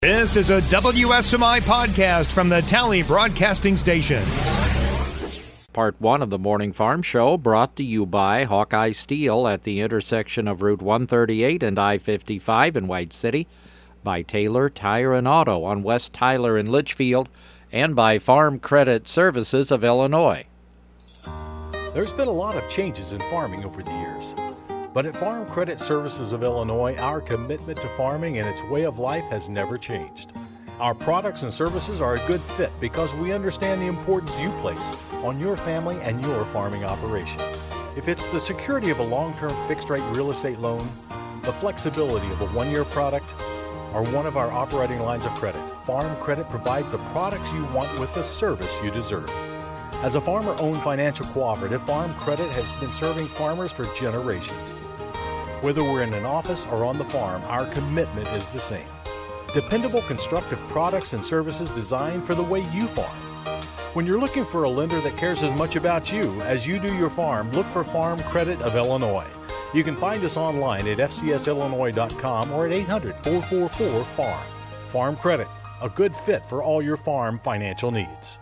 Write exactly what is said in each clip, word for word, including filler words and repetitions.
This is a W S M I podcast from the Tally Broadcasting Station. Part one of the Morning Farm Show brought to you by Hawkeye Steel at the intersection of Route one thirty-eight and I fifty-five in White City, by Taylor Tire and Auto on West Tyler in Litchfield, and by Farm Credit Services of Illinois. There's been a lot of changes in farming over the years. But at Farm Credit Services of Illinois, our commitment to farming and its way of life has never changed. Our products and services are a good fit because we understand the importance you place on your family and your farming operation. If it's the security of a long-term fixed-rate real estate loan, the flexibility of a one-year product, or one of our operating lines of credit, Farm Credit provides the products you want with the service you deserve. As a farmer-owned financial cooperative, Farm Credit has been serving farmers for generations. Whether we're in an office or on the farm, our commitment is the same. Dependable, constructive products and services designed for the way you farm. When you're looking for a lender that cares as much about you as you do your farm, look for Farm Credit of Illinois. You can find us online at f c s illinois dot com or at eight hundred, four four four, farm. Farm Credit, a good fit for all your farm financial needs.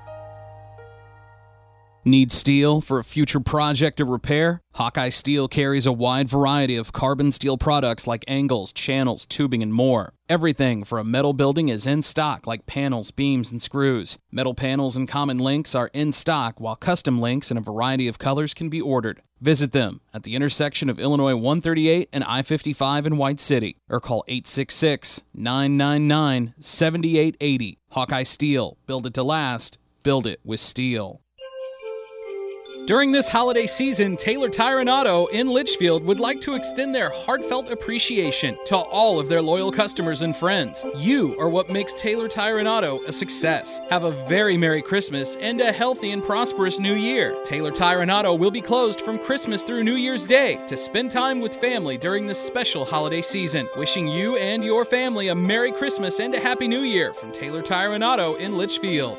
Need steel for a future project or repair? Hawkeye Steel carries a wide variety of carbon steel products like angles, channels, tubing, and more. Everything for a metal building is in stock, like panels, beams, and screws. Metal panels and common links are in stock, while custom links in a variety of colors can be ordered. Visit them at the intersection of Illinois one thirty-eight and I fifty-five in White City, or call eight six six, nine nine nine, seven eight eight zero. Hawkeye Steel. Build it to last. Build it with steel. During this holiday season, Taylor Tire and Auto in Litchfield would like to extend their heartfelt appreciation to all of their loyal customers and friends. You are what makes Taylor Tire and Auto a success. Have a very Merry Christmas and a healthy and prosperous New Year. Taylor Tire and Auto will be closed from Christmas through New Year's Day to spend time with family during this special holiday season. Wishing you and your family a Merry Christmas and a Happy New Year from Taylor Tire and Auto in Litchfield.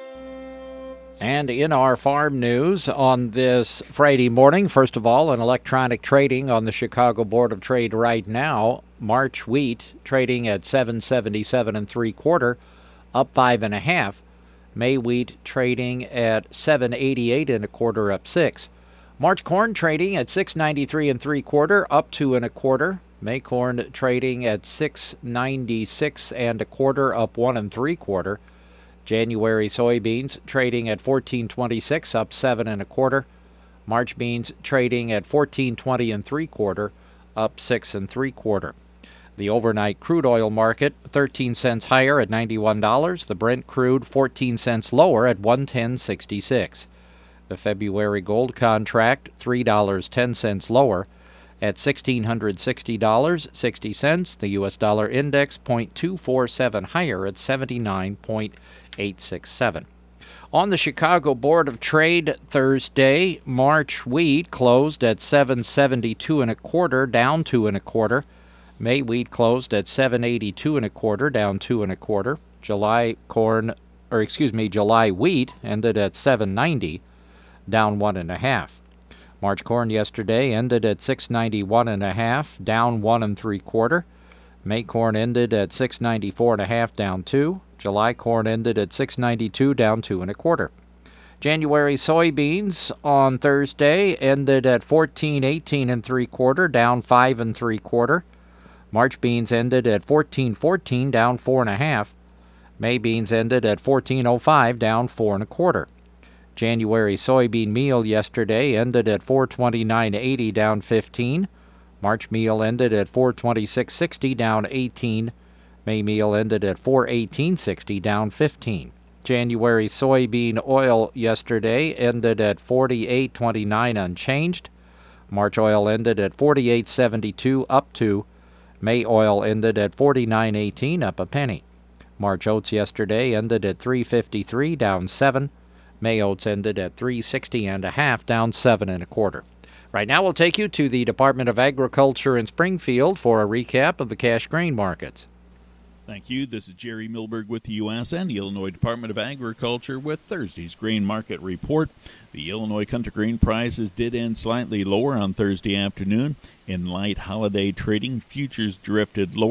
And in our farm news on this Friday morning, first of all, an electronic trading on the Chicago Board of Trade right now. March wheat trading at seven seventy-seven and three quarter, up five and a half. May wheat trading at seven eighty-eight and a quarter, up six. March corn trading at six ninety-three and three quarter, up two and a quarter. May corn trading at six ninety-six and a quarter, up one and three quarter. January soybeans trading at fourteen twenty-six, up seven and a quarter. March beans trading at fourteen twenty and three quarter, up six and three quarter. The overnight crude oil market thirteen cents higher at ninety-one dollars. The Brent crude fourteen cents lower at one ten sixty-six. The February gold contract three dollars and ten cents lower at one thousand six hundred sixty dollars and sixty cents. The U S dollar index zero point two four seven higher at seventy-nine point eight six seven. On the Chicago Board of Trade Thursday, March wheat closed at seven seventy-two and a quarter, down two and a quarter. May wheat closed at seven eighty-two and a quarter, down two and a quarter. July corn, or excuse me, July wheat ended at seven ninety, down one and a half. March corn yesterday ended at six ninety-one and a half, down one and three quarter. May corn ended at six ninety-four and a half, down two. July corn ended at six ninety-two, down two and a quarter. January soybeans on Thursday ended at fourteen eighteen and three quarter, down five and three quarter. March beans ended at fourteen fourteen, down four and a half. May beans ended at fourteen oh five, down four and a quarter. January soybean meal yesterday ended at four twenty-nine eighty, down fifteen. March meal ended at four twenty-six sixty, down eighteen. May meal ended at four eighteen sixty, down fifteen. January soybean oil yesterday ended at forty-eight twenty-nine, unchanged. March oil ended at forty-eight seventy-two, up two. May oil ended at forty-nine eighteen, up a penny. March oats yesterday ended at three fifty-three, down seven. May oats ended at three sixty and a half, down seven and a quarter. Right now we'll take you to the Department of Agriculture in Springfield for a recap of the cash grain markets. Thank you. This is Jerry Milberg with the U S and the Illinois Department of Agriculture with Thursday's grain market report. The Illinois country grain prices did end slightly lower on Thursday afternoon. In light holiday trading, futures drifted lower.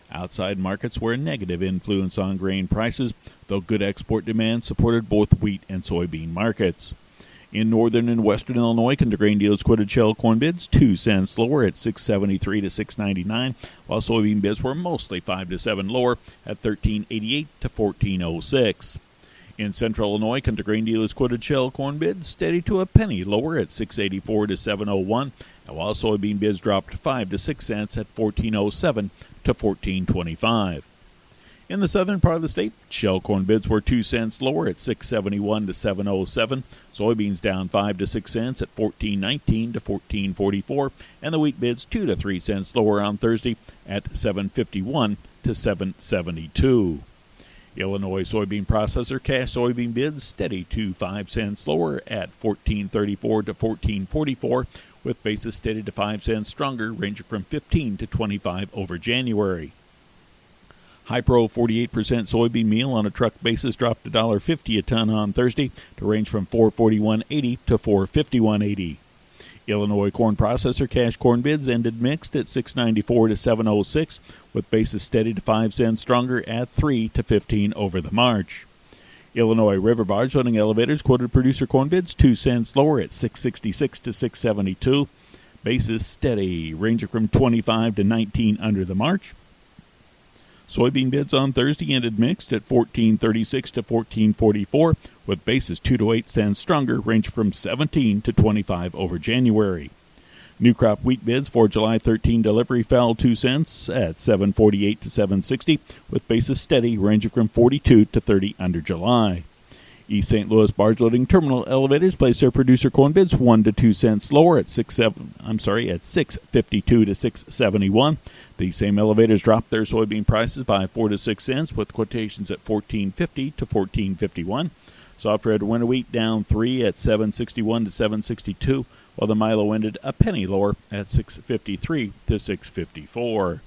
Outside markets were a negative influence on grain prices, though good export demand supported both wheat and soybean markets. In northern and western Illinois, grain dealers quoted shell corn bids two cents lower at six seventy-three to six ninety-nine, while soybean bids were mostly five to seven lower at thirteen eighty-eight to fourteen oh six. In central Illinois, grain dealers quoted shell corn bids steady to a penny lower at six eighty-four to seven oh one, and while soybean bids dropped five to six cents at fourteen oh seven to fourteen twenty-five. In the southern part of the state, shell corn bids were two cents lower at six seventy-one to seven oh seven, soybeans down five to six cents at fourteen nineteen to fourteen forty-four, and the wheat bids two to three cents lower on Thursday at seven fifty-one to seven seventy-two. Illinois soybean processor cash soybean bids steady to five cents lower at fourteen thirty-four to fourteen forty-four, with basis steady to five cents stronger, ranging from fifteen to twenty-five over January. High-Pro forty-eight percent soybean meal on a truck basis dropped one dollar fifty a ton on Thursday to range from four forty-one eighty to four fifty-one eighty. Illinois corn processor cash corn bids ended mixed at six ninety-four to seven oh six, with basis steady to five cents stronger at three to fifteen over the March. Illinois river barge loading elevators quoted producer corn bids two cents lower at six sixty-six to six seventy-two. Basis steady, ranging from twenty-five to nineteen under the March. Soybean bids on Thursday ended mixed at fourteen thirty-six to fourteen forty-four, with basis two to eight cents stronger, ranging from seventeen to twenty-five over January. New crop wheat bids for July thirteenth delivery fell two cents at seven forty-eight to seven sixty, with basis steady, ranging from forty-two to thirty under July. East Saint Louis barge loading terminal elevators placed their producer corn bids one to two cents lower at six seven. I'm sorry at six fifty-two to six seventy-one. These same elevators dropped their soybean prices by four to six cents, with quotations at fourteen fifty to fourteen fifty-one. Soft red winter wheat down three at seven sixty-one to seven sixty-two, while the Milo ended a penny lower at six fifty-three to six fifty-four.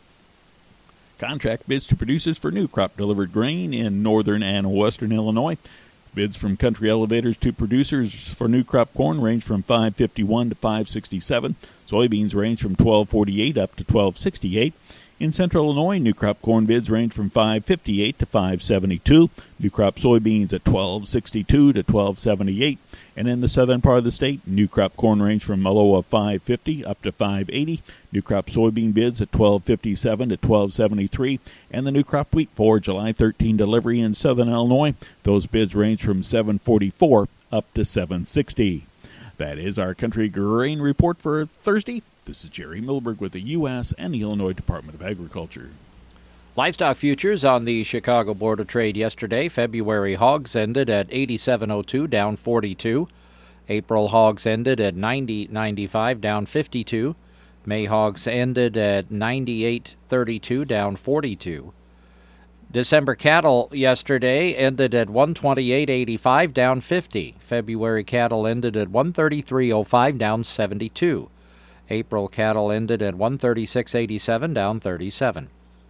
Contract bids to producers for new crop delivered grain in northern and western Illinois. Bids from country elevators to producers for new crop corn range from five fifty-one to five sixty-seven. Soybeans range from twelve forty-eight up to twelve sixty-eight. In central Illinois, new crop corn bids range from five fifty-eight to five seventy-two. New crop soybeans at twelve sixty-two to twelve seventy-eight. And in the southern part of the state, new crop corn range from a low of five fifty up to five eighty. New crop soybean bids at twelve fifty-seven to twelve seventy-three. And the new crop wheat for July thirteenth delivery in southern Illinois, those bids range from seven forty-four up to seven sixty. That is our country grain report for Thursday. This is Jerry Milberg with the U S and the Illinois Department of Agriculture. Livestock futures on the Chicago Board of Trade yesterday. February hogs ended at eighty-seven oh two, down forty-two. April hogs ended at ninety ninety-five, down fifty-two. May hogs ended at ninety-eight thirty-two, down forty-two. December cattle yesterday ended at one twenty-eight eighty-five, down fifty. February cattle ended at one thirty-three oh five, down seventy-two. April cattle ended at one thirty-six eighty-seven, down thirty-seven.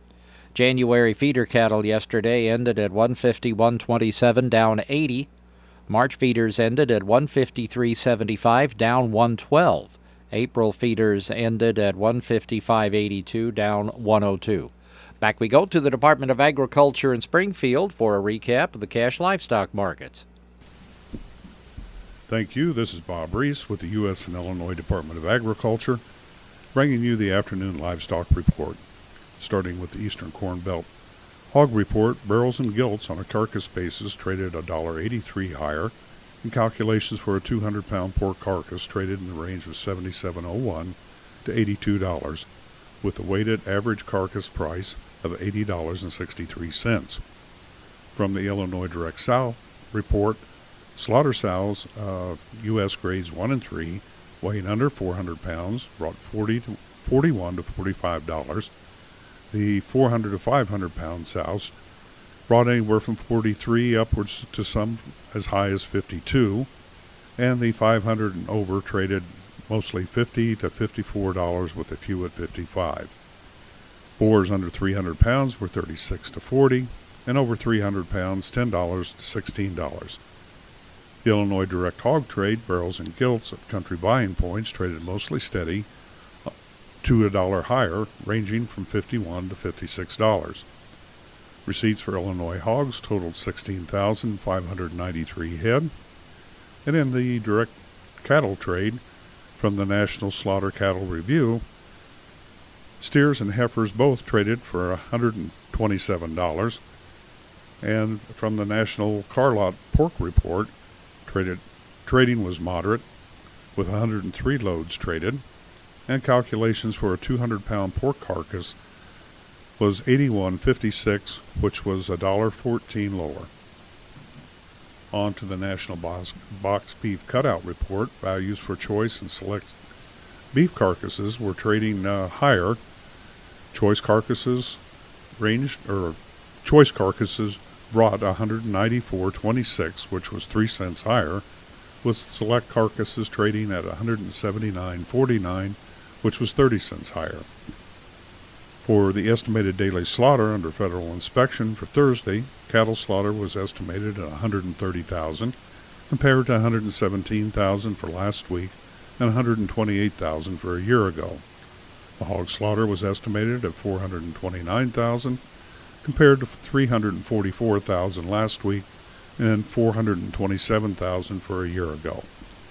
January feeder cattle yesterday ended at one fifty-one twenty-seven, down eighty. March feeders ended at one fifty-three seventy-five, down one twelve. April feeders ended at one fifty-five eighty-two, down one oh two. Back we go to the Department of Agriculture in Springfield for a recap of the cash livestock markets. Thank you. This is Bob Reese with the U S and Illinois Department of Agriculture, bringing you the afternoon livestock report, starting with the Eastern Corn Belt. Hog report, barrels and gilts on a carcass basis traded one dollar eighty-three higher, and calculations for a two hundred pound pork carcass traded in the range of seventy-seven oh one to eighty-two dollars, with a weighted average carcass price of eighty dollars and sixty-three cents. From the Illinois Direct Sow report, slaughter sows, uh, U S grades one and three, weighing under four hundred pounds, brought forty to forty-one to forty-five dollars. The four hundred to five hundred pound sows brought anywhere from forty-three upwards to some as high as fifty-two, and the five hundred and over traded mostly fifty to fifty-four dollars, with a few at fifty-five. Boars under three hundred pounds were thirty-six to forty, and over three hundred pounds ten dollars to sixteen dollars. The Illinois Direct Hog Trade, barrels and gilts at country buying points traded mostly steady to a dollar higher, ranging from fifty-one to fifty-six dollars. Receipts for Illinois hogs totaled sixteen thousand five hundred ninety-three head, and in the direct cattle trade from the National Slaughter Cattle Review, steers and heifers both traded for one hundred twenty-seven dollars, and from the National Carlot Pork Report, traded trading was moderate, with one hundred three loads traded, and calculations for a two hundred pound pork carcass was eighty-one fifty-six, which was one dollar fourteen lower. On to the National Box, Box Beef Cutout Report. Values for choice and select beef carcasses were trading uh, higher. Choice carcasses ranged, or choice carcasses brought one hundred ninety-four twenty-six, which was three cents higher, with select carcasses trading at one hundred seventy-nine forty-nine, which was thirty cents higher. For the estimated daily slaughter under federal inspection for Thursday, cattle slaughter was estimated at one hundred thirty thousand, compared to one hundred seventeen thousand for last week and one hundred twenty-eight thousand for a year ago. The hog slaughter was estimated at four hundred twenty-nine thousand, compared to three hundred forty-four thousand last week and four hundred twenty-seven thousand for a year ago.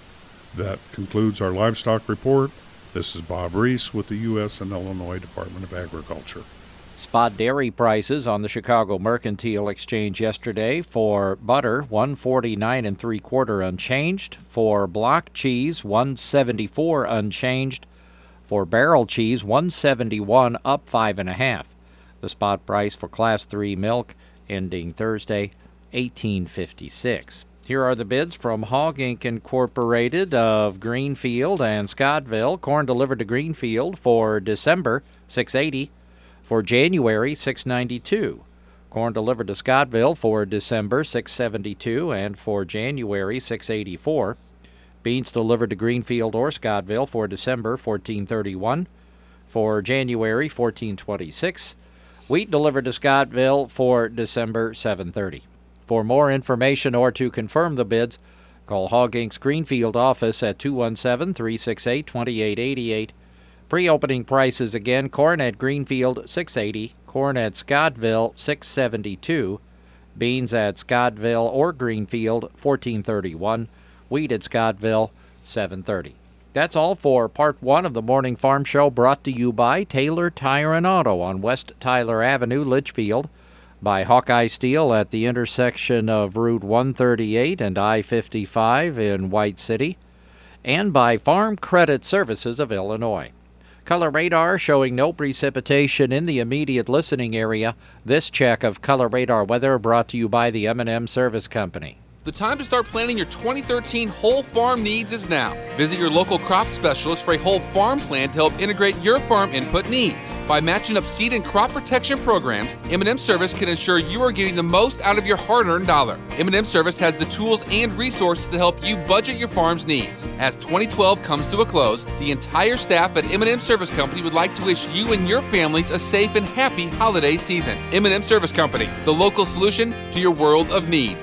That concludes our livestock report. This is Bob Reese with the U S and Illinois Department of Agriculture. Spot dairy prices on the Chicago Mercantile Exchange yesterday: for butter, one forty-nine and three quarter unchanged. For block cheese, one seventy-four unchanged. For barrel cheese, one seventy-one, up five and a half. The spot price for Class three milk ending Thursday, eighteen fifty-six. Here are the bids from Hog Incorporated. Incorporated of Greenfield and Scottville. Corn delivered to Greenfield for December, six eighty. For January, six ninety-two. Corn delivered to Scottville for December, six seventy-two, and for January, six eighty-four. Beans delivered to Greenfield or Scottville for December, fourteen thirty-one. For January, fourteen twenty-six. Wheat delivered to Scottville for December, seven thirty. For more information or to confirm the bids, call Hog Incorporated's Greenfield office at two one seven, three six eight, two eight eight eight. Pre-opening prices again: corn at Greenfield, six eighty. Corn at Scottville, six seventy-two. Beans at Scottville or Greenfield, fourteen thirty-one. Wheat at Scottville, seven thirty. That's all for part one of the Morning Farm Show, brought to you by Taylor Tire and Auto on West Tyler Avenue, Litchfield, by Hawkeye Steel at the intersection of Route one thirty-eight and I fifty-five in White City, and by Farm Credit Services of Illinois. Color radar showing no precipitation in the immediate listening area. This check of Color Radar weather brought to you by the M and M Service Company. The time to start planning your twenty thirteen whole farm needs is now. Visit your local crop specialist for a whole farm plan to help integrate your farm input needs. By matching up seed and crop protection programs, M and M Service can ensure you are getting the most out of your hard-earned dollar. M and M Service has the tools and resources to help you budget your farm's needs. As twenty twelve comes to a close, the entire staff at M and M Service Company would like to wish you and your families a safe and happy holiday season. M and M Service Company, the local solution to your world of needs.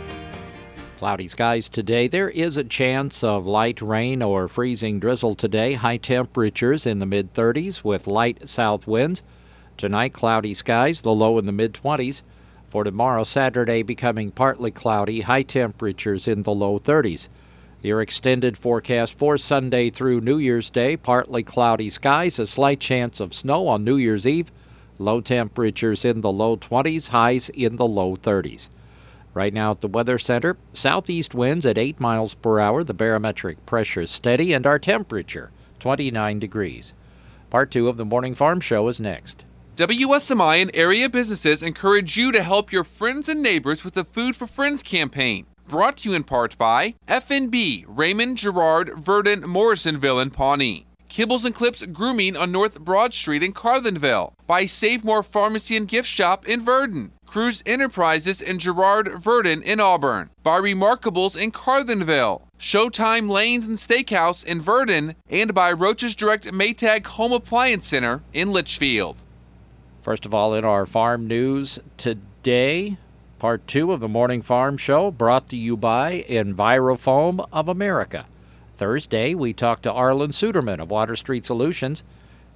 Cloudy skies today. There is a chance of light rain or freezing drizzle today. High temperatures in the mid thirties with light south winds. Tonight, cloudy skies, the low in the mid twenties. For tomorrow, Saturday, becoming partly cloudy. High temperatures in the low thirties. Your extended forecast for Sunday through New Year's Day: partly cloudy skies, a slight chance of snow on New Year's Eve. Low temperatures in the low twenties, highs in the low thirties. Right now at the Weather Center, southeast winds at eight miles per hour. The barometric pressure is steady, and our temperature, twenty-nine degrees. Part two of the Morning Farm Show is next. W S M I and area businesses encourage you to help your friends and neighbors with the Food for Friends campaign. Brought to you in part by F and B, Raymond, Girard, Verdon, Morrisonville, and Pawnee. Kibbles and Clips Grooming on North Broad Street in Carlinville. By Save More Pharmacy and Gift Shop in Verdon. Cruz Enterprises in Girard, Verdon, in Auburn. By Remarkables in Carlinville. Showtime Lanes and Steakhouse in Verdon. And by Roach's Direct Maytag Home Appliance Center in Litchfield. First of all, in our farm news today, part two of the Morning Farm Show, brought to you by Envirofoam of America. Thursday, we talked to Arlen Suderman of Water Street Solutions.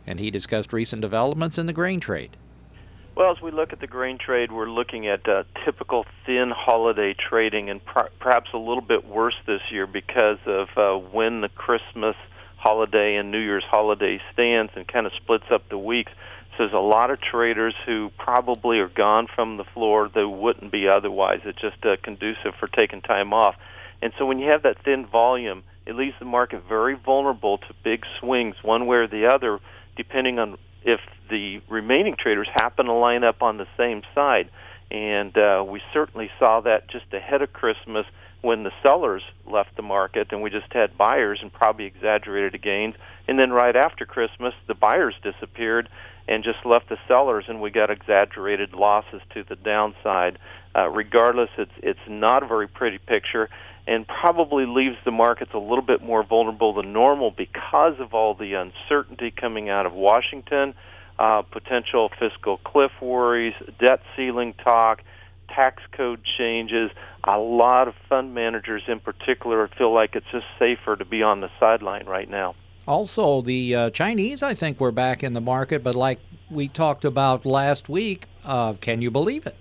and he discussed recent developments in the grain trade. Well, as we look at the grain trade, we're looking at uh, typical thin holiday trading, and pr- perhaps a little bit worse this year because of uh, when the Christmas holiday and New Year's holiday stands and kind of splits up the weeks. So there's a lot of traders who probably are gone from the floor that wouldn't be otherwise. It's just uh, conducive for taking time off. And so when you have that thin volume, it leaves the market very vulnerable to big swings one way or the other, depending on if the remaining traders happen to line up on the same side. And uh, we certainly saw that just ahead of Christmas when the sellers left the market and we just had buyers and probably exaggerated gains. And then right after Christmas, the buyers disappeared and just left the sellers, and we got exaggerated losses to the downside. Uh, regardless, it's it's not a very pretty picture, and probably leaves the markets a little bit more vulnerable than normal because of all the uncertainty coming out of Washington, uh, potential fiscal cliff worries, debt ceiling talk, tax code changes. A lot of fund managers in particular feel like it's just safer to be on the sideline right now. Also, the uh, Chinese, I think, were back in the market, but like we talked about last week, uh, can you believe it?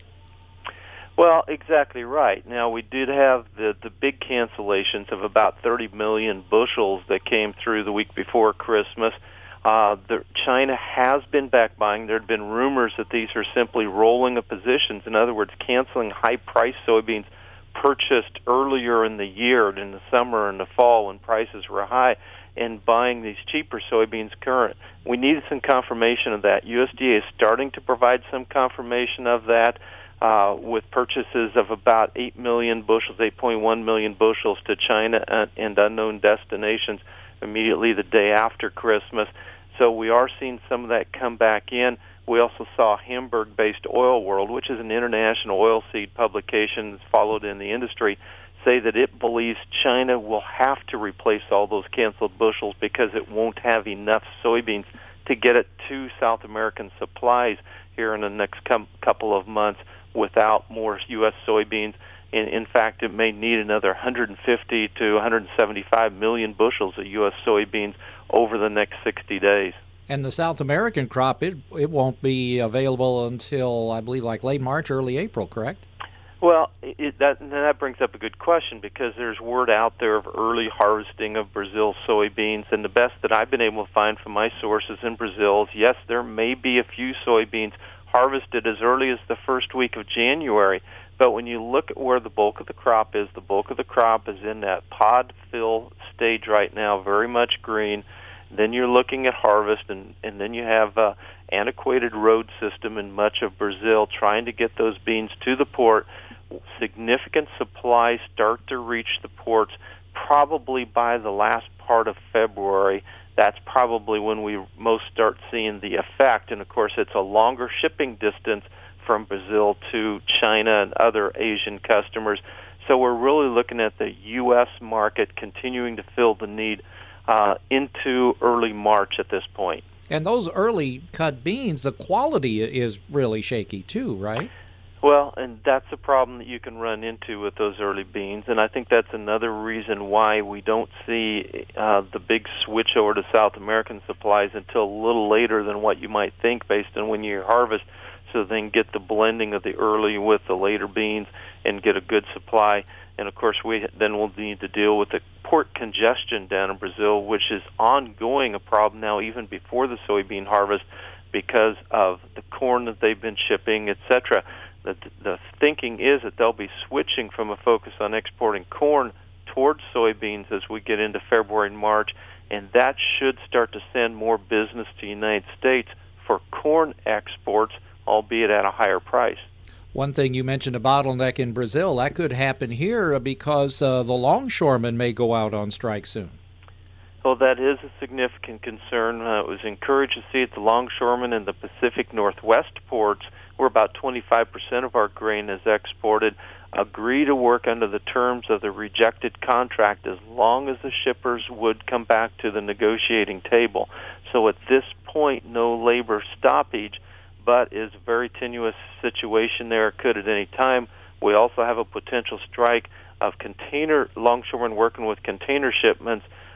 Well, exactly right. Now, we did have the, the big cancellations of about thirty million bushels that came through the week before Christmas. Uh, the, China has been back buying. There had been rumors that these are simply rolling of positions. In other words, canceling high-priced soybeans purchased earlier in the year, in the summer and the fall when prices were high, and buying these cheaper soybeans current. We needed some confirmation of that. U S D A is starting to provide some confirmation of that uh, with purchases of about eight million bushels, eight point one million bushels to China and, and unknown destinations immediately the day after Christmas. So we are seeing some of that come back in. We also saw Hamburg-based Oil World, which is an international oilseed publication that's followed in the industry, say that it believes China will have to replace all those canceled bushels because it won't have enough soybeans to get it to South American supplies here in the next com- couple of months without more U S soybeans. In, in fact, it may need another one hundred fifty to one hundred seventy-five million bushels of U S soybeans over the next sixty days. And the South American crop, it it won't be available until, I believe, like late March, early April, correct? Well, it, that, that brings up a good question because there's word out there of early harvesting of Brazil soybeans, and the best that I've been able to find from my sources in Brazil is, yes, there may be a few soybeans harvested as early as the first week of January, but when you look at where the bulk of the crop is, the bulk of the crop is in that pod fill stage right now, very much green. Then you're looking at harvest, and, and then you have an antiquated road system in much of Brazil trying to get those beans to the port. Significant supplies start to reach the ports probably by the last part of February. That's probably when we most start seeing the effect. And, of course, it's a longer shipping distance from Brazil to China and other Asian customers. So we're really looking at the U S market continuing to fill the need uh, into early March at this point. And those early cut beans, the quality is really shaky too, right? Well, and that's a problem that you can run into with those early beans, and I think that's another reason why we don't see uh, the big switch over to South American supplies until a little later than what you might think based on when you harvest, so then get the blending of the early with the later beans and get a good supply. And, of course, we then will need to deal with the port congestion down in Brazil, which is ongoing, a problem now even before the soybean harvest because of the corn that they've been shipping, et cetera. The, the thinking is that they'll be switching from a focus on exporting corn towards soybeans as we get into February and March, and that should start to send more business to the United States for corn exports, albeit at a higher price. One thing you mentioned, a bottleneck in Brazil, that could happen here because uh, the longshoremen may go out on strike soon. Well, that is a significant concern. Uh, it was encouraged to see it. The longshoremen in the Pacific Northwest ports, where about twenty-five percent of our grain is exported, agree to work under the terms of the rejected contract as long as the shippers would come back to the negotiating table. So at this point, no labor stoppage, but is a very tenuous situation there. It could at any time. We also have a potential strike of container longshoremen working with container shipments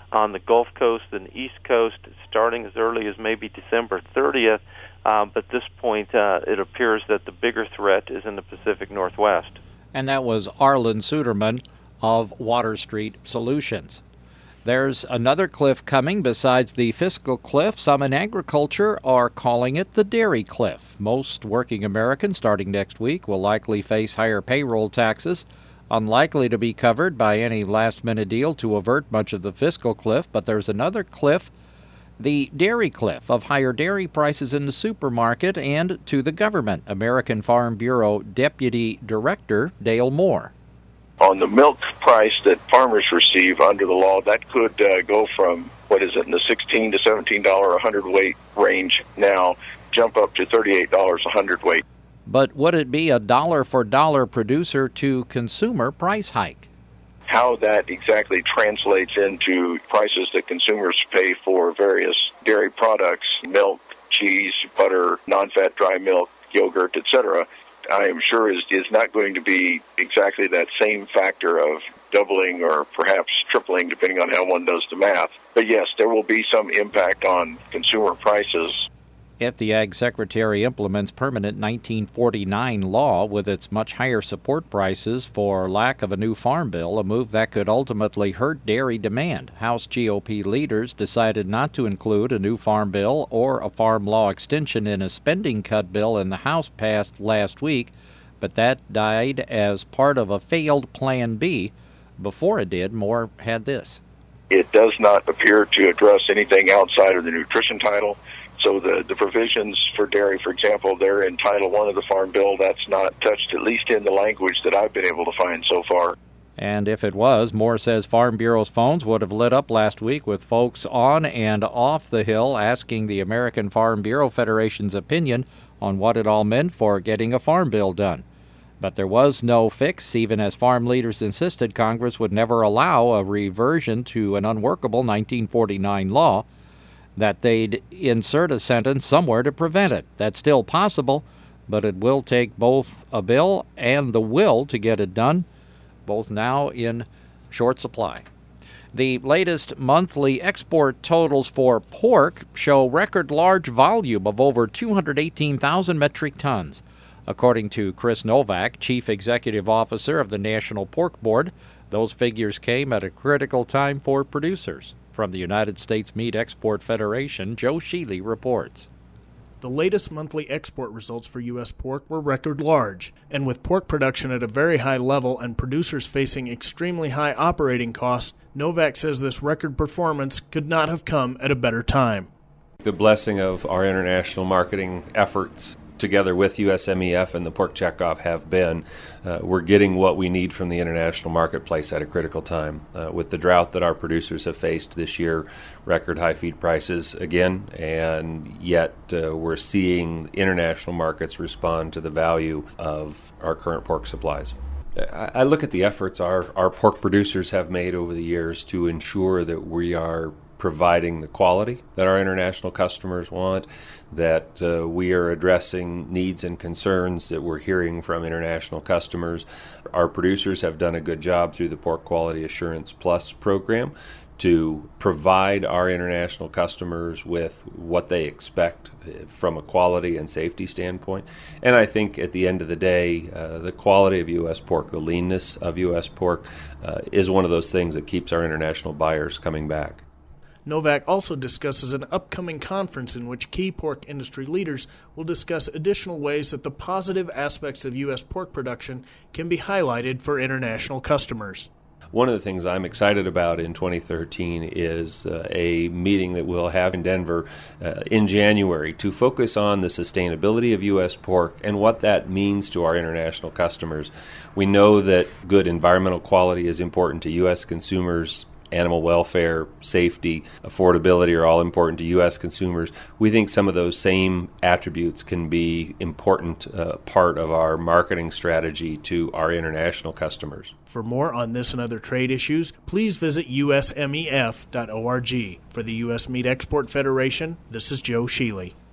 on the Gulf Coast and the East Coast, starting as early as maybe December thirtieth. Uh, but at this point, uh, it appears that the bigger threat is in the Pacific Northwest. And that was Arlen Suderman of Water Street Solutions. There's another cliff coming besides the fiscal cliff. Some in agriculture are calling it the dairy cliff. Most working Americans starting next week will likely face higher payroll taxes, unlikely to be covered by any last-minute deal to avert much of the fiscal cliff. But there's another cliff, the dairy cliff, of higher dairy prices in the supermarket and to the government. American Farm Bureau Deputy Director Dale Moore. On the milk price that farmers receive under the law, that could uh, go from, what is it, in the sixteen to seventeen dollars a hundredweight range now, jump up to thirty-eight dollars a hundredweight. But would it be a dollar-for-dollar producer to consumer price hike? How that exactly translates into prices that consumers pay for various dairy products, milk, cheese, butter, non-fat dry milk, yogurt, et cetera, I am sure is, is not going to be exactly that same factor of doubling or perhaps tripling, depending on how one does the math. But yes, there will be some impact on consumer prices. If the Ag Secretary implements permanent nineteen forty-nine law with its much higher support prices for lack of a new farm bill, a move that could ultimately hurt dairy demand. House G O P leaders decided not to include a new farm bill or a farm law extension in a spending cut bill in the House passed last week, but that died as part of a failed Plan B. Before it did, Moore had this. It does not appear to address anything outside of the nutrition title. So the, the provisions for dairy, for example, they're in Title One of the Farm Bill. That's not touched, at least in the language that I've been able to find so far. And if it was, Moore says Farm Bureau's phones would have lit up last week with folks on and off the Hill asking the American Farm Bureau Federation's opinion on what it all meant for getting a farm bill done. But there was no fix, even as farm leaders insisted Congress would never allow a reversion to an unworkable nineteen forty-nine law, that they'd insert a sentence somewhere to prevent it. That's still possible, but it will take both a bill and the will to get it done, both now in short supply. The latest monthly export totals for pork show record large volume of over two hundred eighteen thousand metric tons. According to Chris Novak, Chief Executive Officer of the National Pork Board, those figures came at a critical time for producers. From the United States Meat Export Federation, Joe Sheely reports. The latest monthly export results for U S pork were record large, and with pork production at a very high level and producers facing extremely high operating costs, Novak says this record performance could not have come at a better time. The blessing of our international marketing efforts together with U S M E F and the Pork Checkoff have been, uh, we're getting what we need from the international marketplace at a critical time. Uh, with the drought that our producers have faced this year, record high feed prices again, and yet uh, we're seeing international markets respond to the value of our current pork supplies. I, I look at the efforts our, our pork producers have made over the years to ensure that we are providing the quality that our international customers want, that uh, we are addressing needs and concerns that we're hearing from international customers. Our producers have done a good job through the Pork Quality Assurance Plus program to provide our international customers with what they expect from a quality and safety standpoint. And I think at the end of the day, uh, the quality of U S pork, the leanness of U S pork, uh, is one of those things that keeps our international buyers coming back. Novak also discusses an upcoming conference in which key pork industry leaders will discuss additional ways that the positive aspects of U S pork production can be highlighted for international customers. One of the things I'm excited about in twenty thirteen is uh, a meeting that we'll have in Denver uh, in January to focus on the sustainability of U S pork and what that means to our international customers. We know that good environmental quality is important to U S consumers. Animal welfare, safety, affordability are all important to U S consumers. We think some of those same attributes can be important uh, part of our marketing strategy to our international customers. For more on this and other trade issues, please visit U S M E F dot org. For the U S Meat Export Federation, this is Joe Sheely.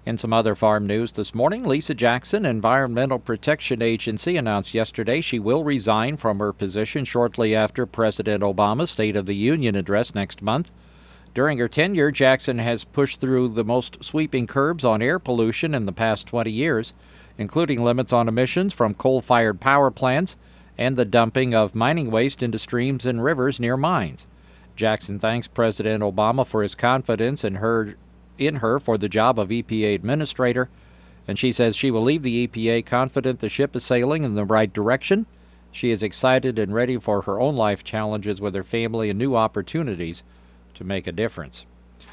In some other farm news this morning, Lisa Jackson, Environmental Protection Agency, announced yesterday she will resign from her position shortly after President Obama's State of the Union address next month. During her tenure, Jackson has pushed through the most sweeping curbs on air pollution in the past twenty years, including limits on emissions from coal-fired power plants and the dumping of mining waste into streams and rivers near mines. Jackson thanks President Obama for his confidence in her in her for the job of E P A administrator, and she says she will leave the E P A confident the ship is sailing in the right direction. She is excited and ready for her own life challenges with her family and new opportunities to make a difference.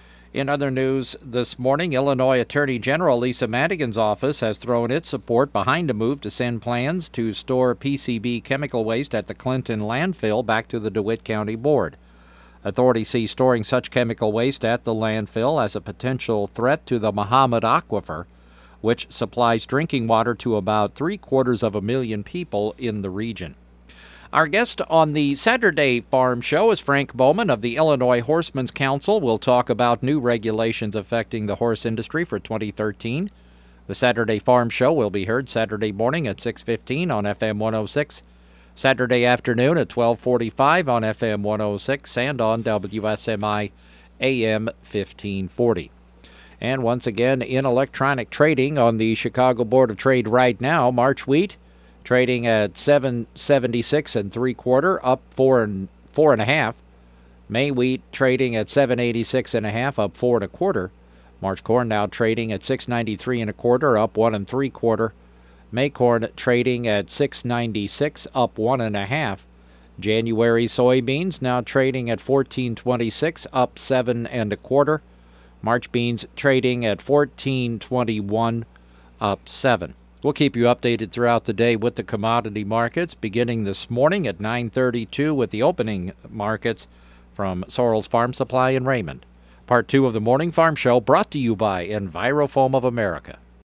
In other news this morning, Illinois Attorney General Lisa Madigan's office has thrown its support behind a move to send plans to store P C B chemical waste at the Clinton landfill back to the DeWitt County Board. Authorities see storing such chemical waste at the landfill as a potential threat to the Mahomet Aquifer, which supplies drinking water to about three-quarters of a million people in the region. Our guest on the Saturday Farm Show is Frank Bowman of the Illinois Horsemen's Council. We'll talk about new regulations affecting the horse industry for twenty thirteen. The Saturday Farm Show will be heard Saturday morning at six fifteen on F M one oh six, Saturday afternoon at twelve forty-five on F M one oh six, and on W S M I A M fifteen forty. And once again, in electronic trading on the Chicago Board of Trade right now, March wheat trading at seven seventy-six and three quarter, up four and four and a half. May wheat trading at seven eighty-six and a half, up four and a quarter. March corn now trading at six ninety-three and a quarter, up one and three quarter. May corn trading at six ninety-six, up one and a half. January soybeans now trading at fourteen twenty-six, up seven and a quarter. March beans trading at fourteen twenty-one, up seven. We'll keep you updated throughout the day with the commodity markets, beginning this morning at nine thirty-two with the opening markets from Sorrell's Farm Supply in Raymond. Part two of the Morning Farm Show brought to you by Envirofoam of America.